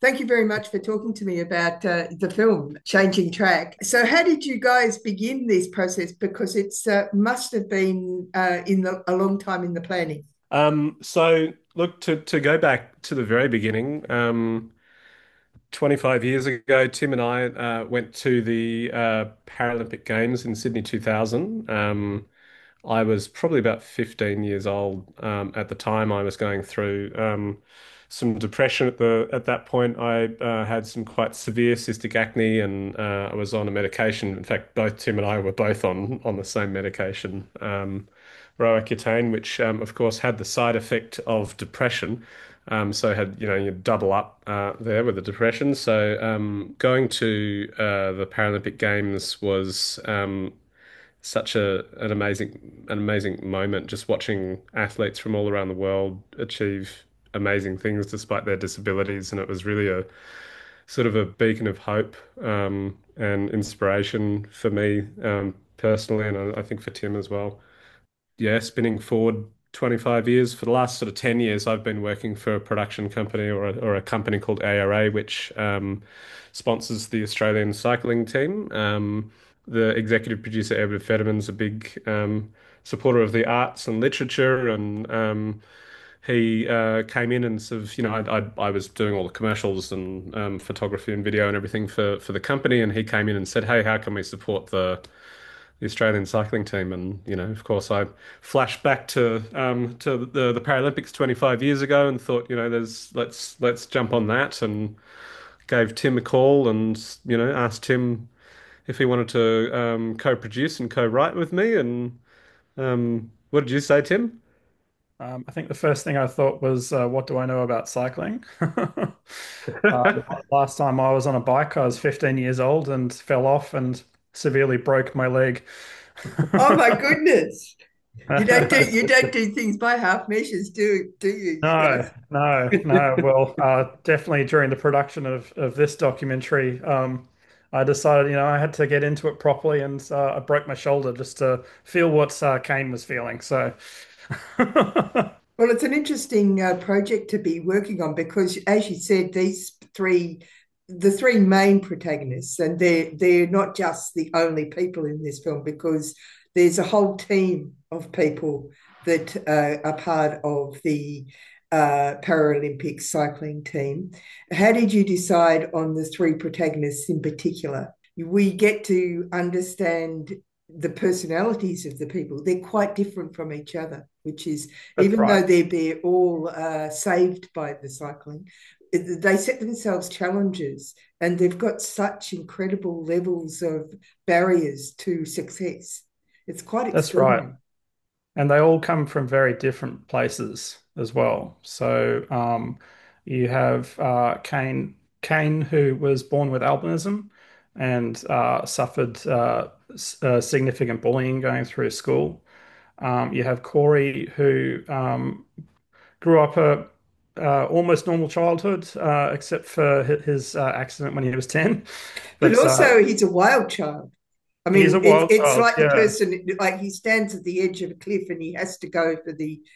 Thank you very much for talking to me about the film Changing Track. So, how did you guys begin this process? Because it's must have been a long time in the planning. So look to go back to the very beginning. 25 years ago, Tim and I went to the Paralympic Games in Sydney 2000. I was probably about 15 years old at the time. I was going through some depression at that point. I had some quite severe cystic acne, and I was on a medication. In fact, both Tim and I were both on the same medication, Roaccutane, which of course had the side effect of depression. So had you double up there with the depression. So going to the Paralympic Games was such an amazing moment, just watching athletes from all around the world achieve amazing things despite their disabilities, and it was really a sort of a beacon of hope and inspiration for me personally, and I think for Tim as well. Yeah, spinning forward 25 years, for the last sort of 10 years, I've been working for a production company or a company called ARA, which sponsors the Australian cycling team. The executive producer, Edward Fetterman's a big supporter of the arts and literature, and he came in and sort of, I was doing all the commercials and photography and video and everything for the company, and he came in and said, "Hey, how can we support the Australian cycling team?" And of course, I flashed back to the Paralympics 25 years ago and thought, there's let's jump on that, and gave Tim a call and asked Tim if he wanted to co-produce and co-write with me. And what did you say, Tim? I think the first thing I thought was, what do I know about cycling? Last time I was on a bike, I was 15 years old and fell off and severely broke my leg. Oh my goodness! You don't do things by half measures, do you? You No, guys? no, no. Well, definitely during the production of this documentary, I decided, I had to get into it properly, and I broke my shoulder just to feel what Kane was feeling. So, Well, it's an interesting project to be working on because, as you said, the three main protagonists, and they're not just the only people in this film because there's a whole team of people that are part of the Paralympic cycling team. How did you decide on the three protagonists in particular? We get to understand the personalities of the people. They're quite different from each other, which is that's even though right. they're all saved by the cycling, they set themselves challenges and they've got such incredible levels of barriers to success. It's quite That's right. extraordinary. And they all come from very different places as well. So you have Kane, who was born with albinism and suffered significant bullying going through school. You have Corey, who grew up a almost normal childhood, except for his accident when he was 10. But But also, he's a wild child. I he's a mean, wild it's child. like the Yeah, person, like he stands at the edge of a cliff and he has to go for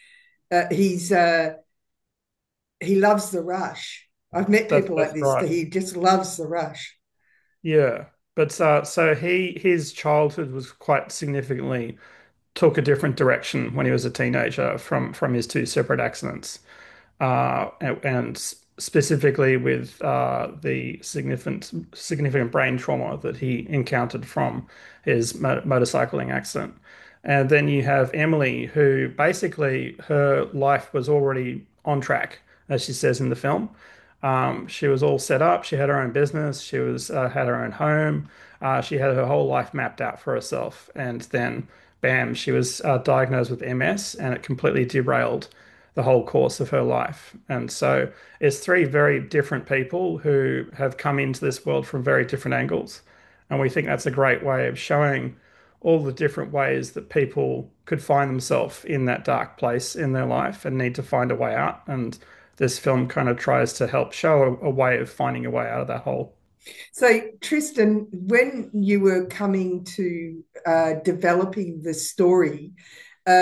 he loves the rush. I've met people like that's this that right. he just loves the rush. Yeah, but so his childhood was quite significantly took a different direction when he was a teenager from his two separate accidents, and specifically with the significant brain trauma that he encountered from his motorcycling accident. And then you have Emily, who basically her life was already on track, as she says in the film. She was all set up. She had her own business. She was had her own home. She had her whole life mapped out for herself. And then, bam, she was diagnosed with MS, and it completely derailed the whole course of her life. And so it's three very different people who have come into this world from very different angles. And we think that's a great way of showing all the different ways that people could find themselves in that dark place in their life and need to find a way out. And this film kind of tries to help show a way of finding a way out of that hole. So, Tristan, when you were coming to developing the story,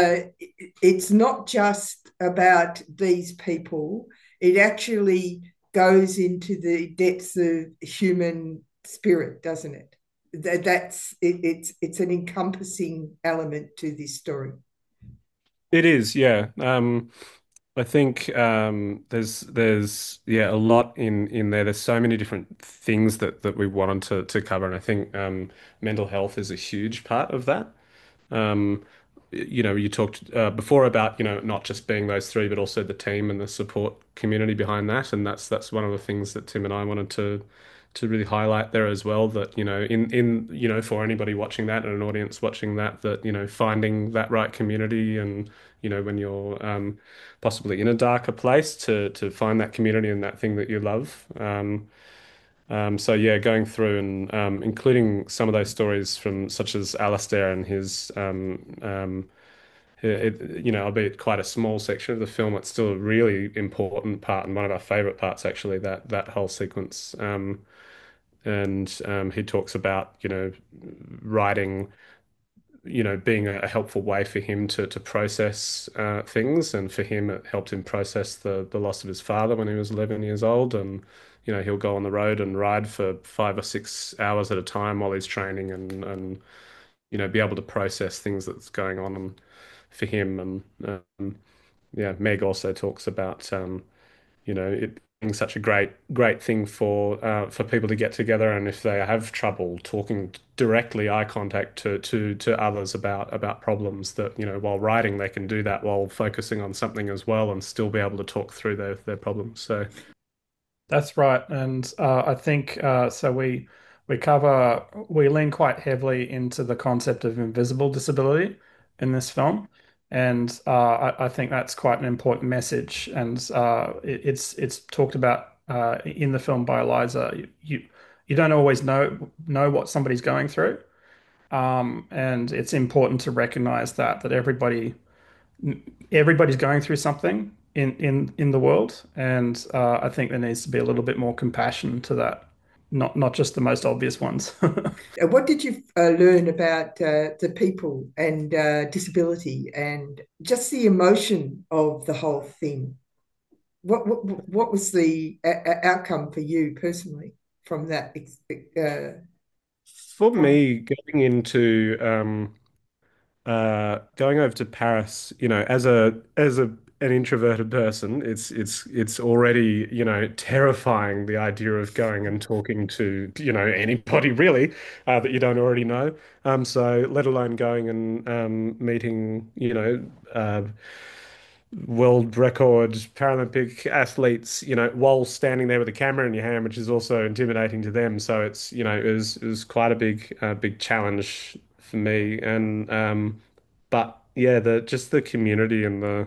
it's not just about these people. It actually goes into the depths of human spirit, doesn't it? That's it, it's an encompassing element to this story. It is, yeah. I think there's yeah a lot in there. There's so many different things that we wanted to cover, and I think mental health is a huge part of that. Um, you talked before about, not just being those three, but also the team and the support community behind that. And that's one of the things that Tim and I wanted to really highlight there as well. That, for anybody watching that and an audience watching that, finding that right community and, when you're possibly in a darker place to find that community and that thing that you love. So yeah, going through and including some of those stories from such as Alistair and his albeit quite a small section of the film, it's still a really important part and one of our favorite parts actually, that whole sequence. And he talks about, writing, being a helpful way for him to process things. And for him, it helped him process the loss of his father when he was 11 years old. And, he'll go on the road and ride for 5 or 6 hours at a time while he's training and be able to process things that's going on for him. And yeah, Meg also talks about, it being such a great thing for people to get together, and if they have trouble talking directly, eye contact to others about problems, that while writing they can do that while focusing on something as well and still be able to talk through their problems. So That's right, and I think so. We lean quite heavily into the concept of invisible disability in this film, and I think that's quite an important message. And it's talked about in the film by Eliza. You don't always know what somebody's going through, and it's important to recognize that everybody's going through something in the world, and I think there needs to be a little bit more compassion to that, not just the most obvious ones. What did you learn about the people and disability and just the emotion of the whole thing? What was the outcome for you personally from that for from me, going over to Paris, as a an introverted person, it's already, terrifying, the idea of going and talking to, anybody really, that you don't already know. So let alone going and meeting, world record Paralympic athletes, while standing there with a camera in your hand, which is also intimidating to them. So it's, it was quite a big challenge for me. And but yeah, the community and the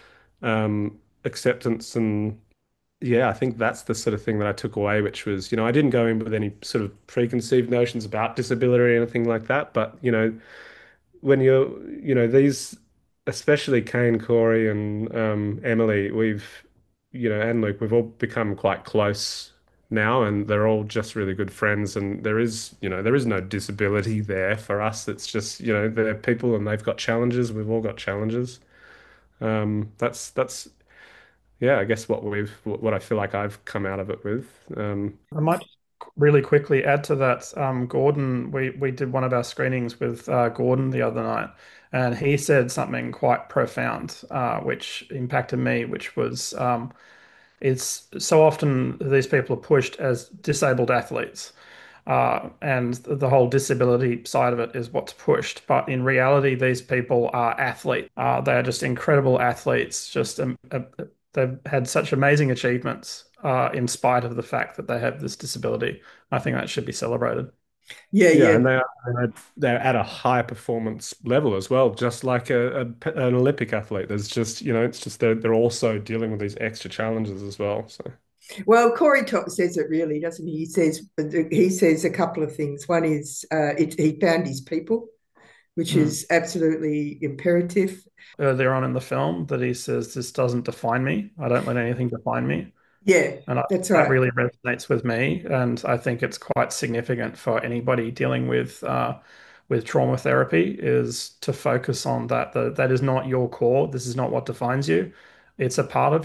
acceptance, and yeah, I think that's the sort of thing that I took away, which was, I didn't go in with any sort of preconceived notions about disability or anything like that. But, when these, especially Kane, Corey, and Emily, and Luke, we've all become quite close now, and they're all just really good friends. And there is no disability there for us. It's just, they're people and they've got challenges. We've all got challenges. That's yeah, I guess what I feel like I've come out of it with. I might really quickly add to that. Gordon, we did one of our screenings with Gordon the other night, and he said something quite profound, which impacted me, which was it's so often these people are pushed as disabled athletes. And the whole disability side of it is what's pushed. But in reality, these people are athletes. They are just incredible athletes. They've had such amazing achievements in spite of the fact that they have this disability. I think that should be celebrated. yeah, Yeah, yeah. and they're at a high performance level as well, just like an Olympic athlete. There's just, it's just they're also dealing with these extra challenges as well. So Well, Corey says it really, doesn't he? He says a couple of things. One is he found his people, which Mm. is absolutely imperative. Earlier on in the film, that he says, "This doesn't define me. I don't let anything define me." Yeah, And that's that right. really resonates with me, and I think it's quite significant for anybody dealing with trauma therapy is to focus on that. That is not your core. This is not what defines you. It's a part of you,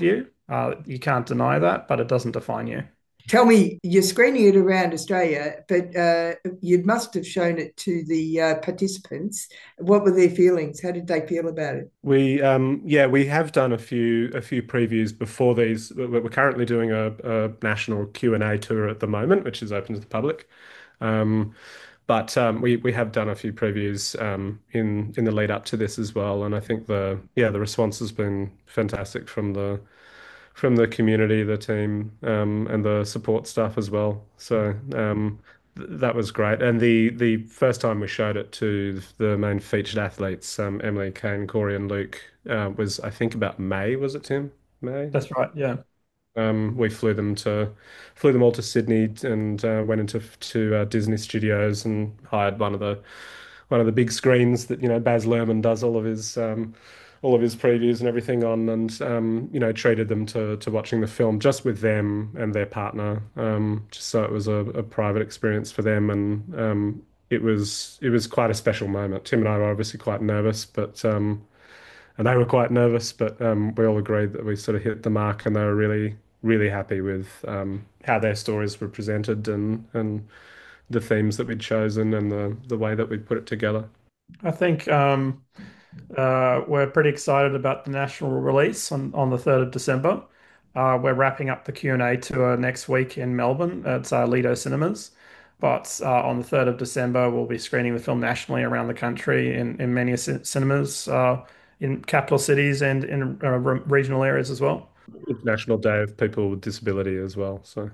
You can't deny that, but it doesn't define you. Tell me, you're screening it around Australia, but you must have shown it to the participants. What were their feelings? How did they feel about it? Yeah, we have done a few previews before these. We're currently doing a national Q&A tour at the moment, which is open to the public. Um, but we have done a few previews in the lead up to this as well, and I think the response has been fantastic from the community, the team, and the support staff as well. So that was great. And the first time we showed it to the main featured athletes, Emily, Kane, Corey, and Luke, was I think about May, was it, Tim? May? That's right. Yeah. We flew them all to Sydney and went into Disney Studios and hired one of the big screens that Baz Luhrmann does all of his previews and everything on, and treated them to watching the film just with them and their partner, just so it was a private experience for them, and it was quite a special moment. Tim and I were obviously quite nervous, but and they were quite nervous, but we all agreed that we sort of hit the mark, and they were really, really happy with how their stories were presented and the themes that we'd chosen and the way that we'd put it together. I think we're pretty excited about the national release on the 3rd of December. We're wrapping up the Q&A tour next week in Melbourne at Lido Cinemas. But on the 3rd of December, we'll be screening the film nationally around the country in many cinemas in capital cities and in regional areas as well. International Day of People with Disability as well. So.